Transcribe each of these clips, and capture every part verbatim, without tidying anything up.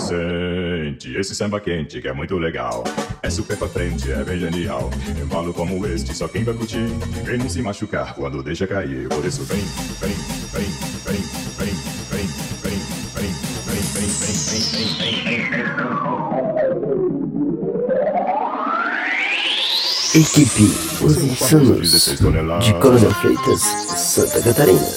sente esse samba quente que é muito legal. É super pra frente, é bem genial. Embalo como este, só quem vai curtir. Quem não se machucar quando deixa cair. Por isso vem, vem, vem, vem, vem, vem, vem, vem, vem, vem, vem, vem, vem, vem, Equipe Os Insanos de Coronel Freitas, Santa Catarina.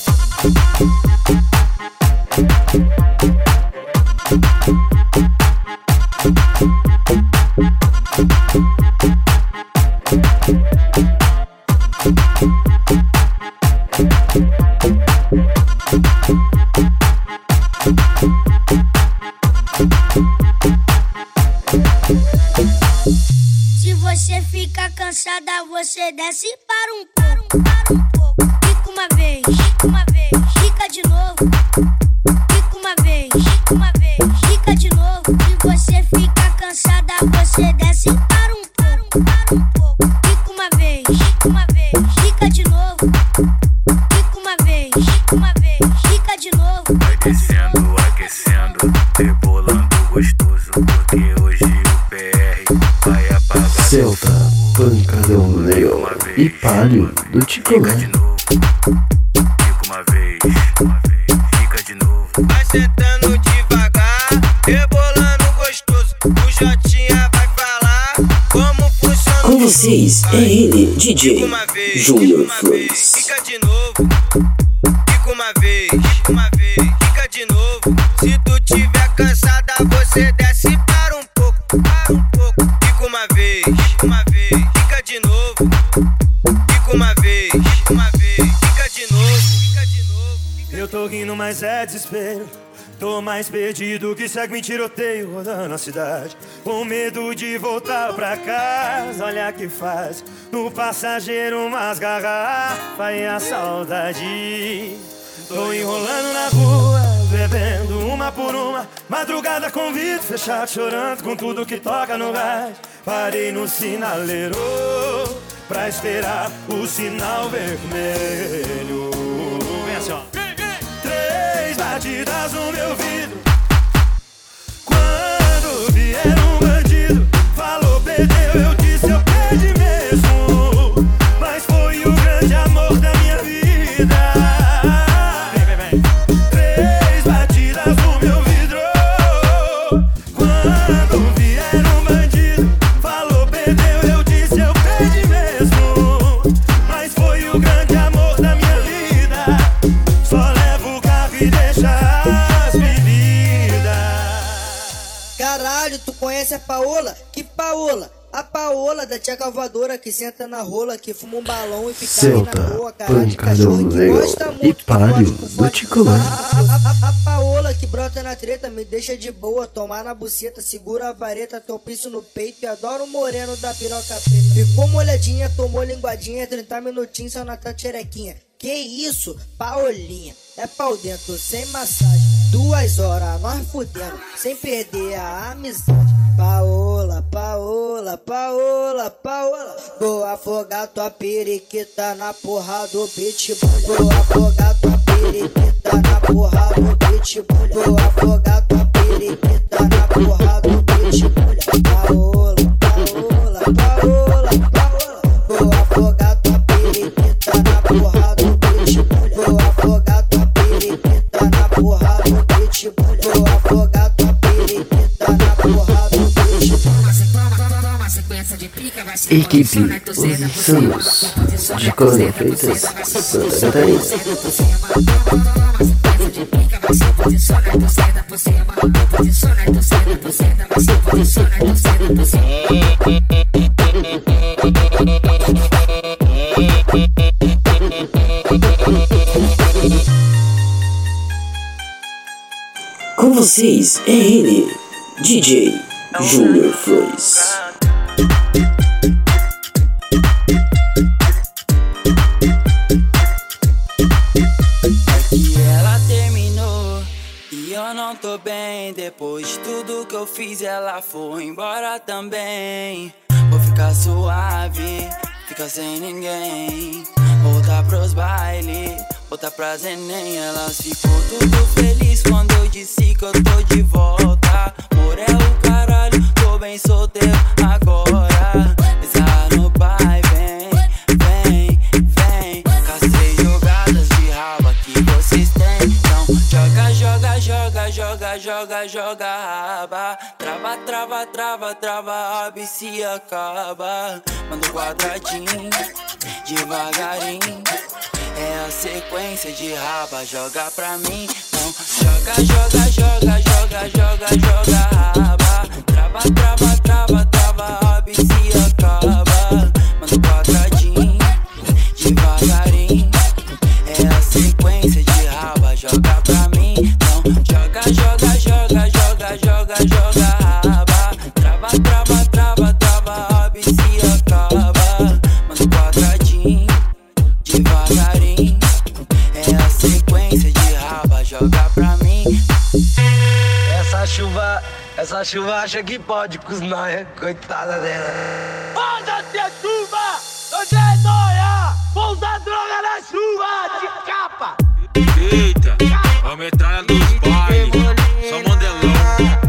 Se você fica cansada, você desce para um pouco, para um pouco. Fica uma vez, fica uma vez, fica de novo. Fica uma vez, fica uma vez, fica de novo. Se você fica cansada, você desce para um pouco, para um pouco. Fica uma vez, fica uma vez, fica de novo. Fica uma vez, fica uma vez, fica de novo. Vai descendo, aquecendo, rebolando gostoso, porque hoje o P R vai apagar. Celta, Pancadão Leão e Palio do Ticolé. Fica de novo, fica uma vez, uma vez, fica de novo. Vai sentando devagar, rebolando gostoso. O Jotinha vai falar como funciona. Com vocês é ele, D J Júnior Flores. Fica de novo, fica uma vez, uma vez, fica de novo. Se tu tiver cansada, você desce para um pouco, para um pouco. Fica uma vez, uma vez, fica de novo. Fica uma vez, uma vez, fica de novo, fica de novo. Eu tô rindo, mas é desespero. Tô mais perdido que segue em tiroteio rodando a cidade. Com medo de voltar pra casa, olha que faz. No passageiro umas garrafas e a saudade. Tô enrolando na rua, bebendo uma por uma. Madrugada com vidro fechado, chorando com tudo que toca no rádio. Parei no sinaleiro pra esperar o sinal vermelho. Vem assim, ó. Três batidas no meu vidro. Quando vier um bandido, falou, perdeu, eu disse, eu perdi mesmo. Mas foi o grande amor da minha vida. Vem, vem, vem. Três batidas no meu vidro. Quando vier um bandido, falou, perdeu, eu disse, eu perdi mesmo. Mas foi o grande amor da minha vida. Só levo o carro e deixa as bebidas. Caralho, tu conhece a Paola? Que Paola? A Paola da tia Calvadora que senta na rola, que fuma um balão e fica Celta, aí na boa, caralho, de Pancadão cachorro que Leão gosta e muito, Palio que do fode Ticolé. a, a, a, a Paola que brota na treta, me deixa de boa, tomar na buceta, segura a vareta, topiço no peito e adoro o moreno da piroca preta. Ficou molhadinha, tomou linguadinha, trinta minutinhos só na tacherequinha. Que isso, Paolinha, é pau dentro, sem massagem. Duas horas, nós fudendo, sem perder a amizade. Paola, Paola, Paola, Paola. Vou afogar tua periquita na porra do pitbull. Vou afogar tua periquita na porra do pitbull. Vou afogar tua periquita na porra do pitbull. Paola, Paola, Paola, Paola. Vou afogar tua periquita na porra do pitbull. Vou afogar tua periquita na porra do pitbull. Vou afogar tua periquita na porra do pitbull. Equipe Os Insanos de Coronel Freitas, Santa Catarina. Com vocês é ele, D J Júnior Flores. Eu não tô bem, depois de tudo que eu fiz, ela foi embora também. Vou ficar suave, ficar sem ninguém. Voltar pros bailes, voltar pra Zenem. Elas ficou tudo feliz quando eu disse que eu tô de volta. joga, joga, joga, joga, joga raba. Trava, trava, trava, trava, abre se acaba. Manda um quadradinho, devagarinho. É a sequência de raba, joga pra mim. Então joga, joga, joga, joga, joga, joga raba. Trava, trava, trava, trava, abre se acaba. Manda um quadradinho, devagarinho. É a sequência de raba, joga pra mim. Então joga, joga, joga, joga, joga, joga raba. Trava, trava, trava, trava, abre se acaba. Manda um quadradinho, devagarinho. É a sequência de raba, joga pra mim. Essa chuva, essa chuva acha que pode com os nóia, coitada dela. Foda-se a chuva, hoje é nóia. Vou usar droga na chuva, de capa. Eita, a metralha dos bailes, só modelão.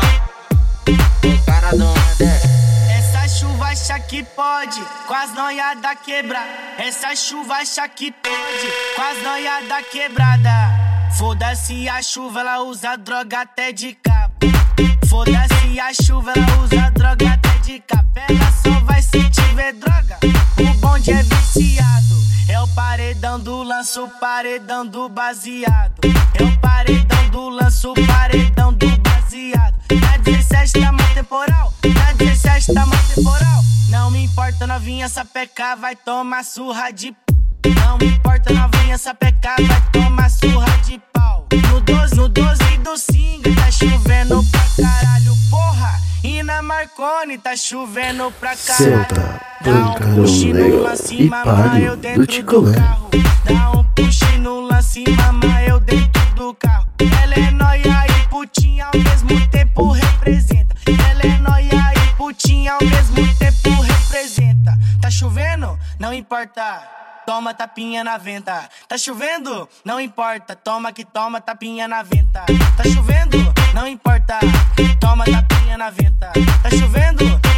O cara não é. Essa chuva acha que pode, com as noiadas quebra. Essa chuva acha que pode, com as noiadas quebrada. Foda-se a chuva, ela usa droga até de capa. Foda-se a chuva, ela usa droga até de capa. Ela só vai se tiver droga, o bonde é viciado. É o paredão do lanço, paredão do baseado. É o paredão do lanço, paredão do baseado. Na dezessete tá mó temporal, na dezessete tá mó temporal. Não me importa novinha, essa peca vai tomar surra de p. Não me importa novinha, essa peca vai tomar surra de pau. No doze, no doze do Singa tá chovendo pra caralho, porra. E na Marconi tá chovendo pra caralho. Senta, pancadão legal e pare do Ticolé. Dá um push no lance, mama, eu dentro do carro. Ela é nóia e putinha ao mesmo tempo representa. Ela é nóia e putinha ao mesmo tempo representa. Tá chovendo? Não importa. Toma tapinha na venta. Tá chovendo? Não importa. Toma que toma tapinha na venta. Tá chovendo? Não importa. Toma tapinha na venta. Tá chovendo?